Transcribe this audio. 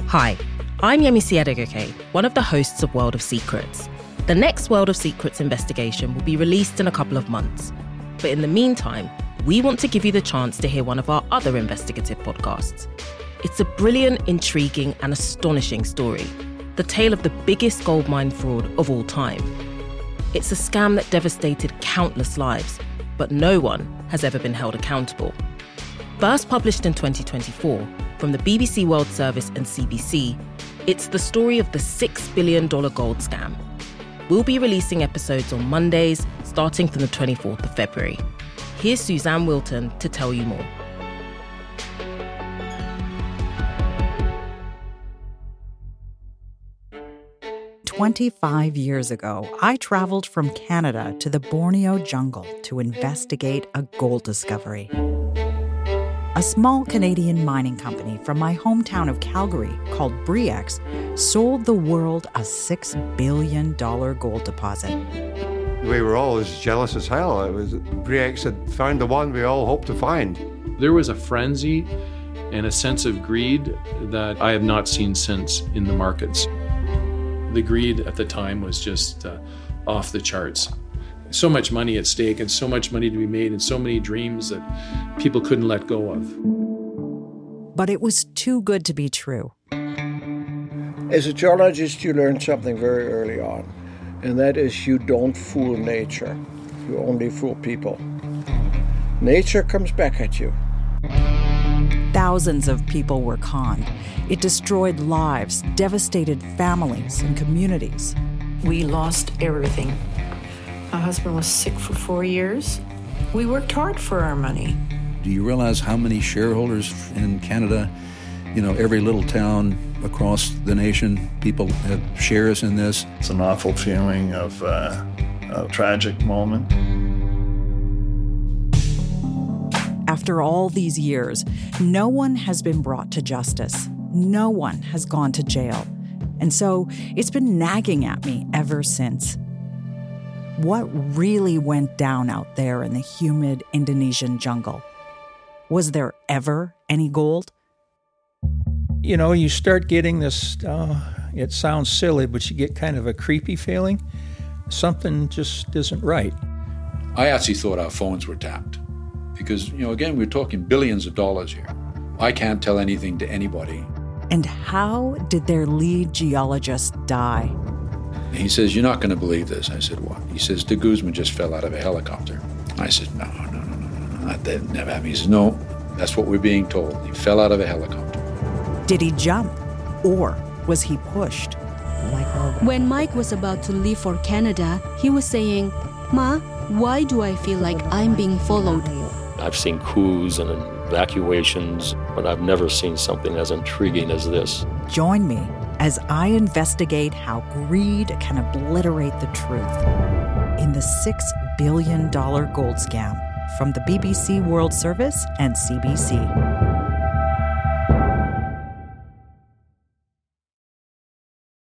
Hi, I'm Yemisi Adegoke, one of the hosts of World of Secrets. The next World of Secrets investigation will be released in a couple of months. But in the meantime, we want to give you the chance to hear one of our other investigative podcasts. It's a brilliant, intriguing, and astonishing story. The tale of the biggest gold mine fraud of all time. It's a scam that devastated countless lives, but no one has ever been held accountable. First published in 2024 from the BBC World Service and CBC, it's the story of the $6 billion gold scam. We'll be releasing episodes on Mondays, starting from the 24th of February. Here's Suzanne Wilton to tell you more. "25 years ago, I traveled from Canada to the Borneo jungle to investigate a gold discovery. A small Canadian mining company from my hometown of Calgary, called Bre-X, sold the world a $6 billion gold deposit. We were all as jealous as hell. Bre-X had found the one we all hoped to find. There was a frenzy and a sense of greed that I have not seen since in the markets. The greed at the time was just off the charts. So much money at stake and so much money to be made and so many dreams that people couldn't let go of. But it was too good to be true. As a geologist, you learn something very early on, and that is you don't fool nature. You only fool people. Nature comes back at you. Thousands of people were conned. It destroyed lives, devastated families and communities. We lost everything. My husband was sick for 4 years. We worked hard for our money. Do you realize how many shareholders in Canada, every little town across the nation, people have shares in this? It's an awful feeling of a tragic moment. After all these years, no one has been brought to justice. No one has gone to jail. And so it's been nagging at me ever since. What really went down out there in the humid Indonesian jungle? Was there ever any gold? You start getting this, it sounds silly, but you get kind of a creepy feeling. Something just isn't right. I actually thought our phones were tapped because, again, we're talking billions of dollars here. I can't tell anything to anybody. And how did their lead geologist die? He says, "You're not going to believe this." I said, "What?" He says, "De Guzman just fell out of a helicopter." I said, No, that never happened. He says, "No, that's what we're being told. He fell out of a helicopter." Did he jump? Or was he pushed? When Mike was about to leave for Canada, he was saying, "Ma, why do I feel like I'm being followed?" I've seen coups and evacuations, but I've never seen something as intriguing as this. Join me as I investigate how greed can obliterate the truth in the $6 billion gold scam from the BBC World Service and CBC.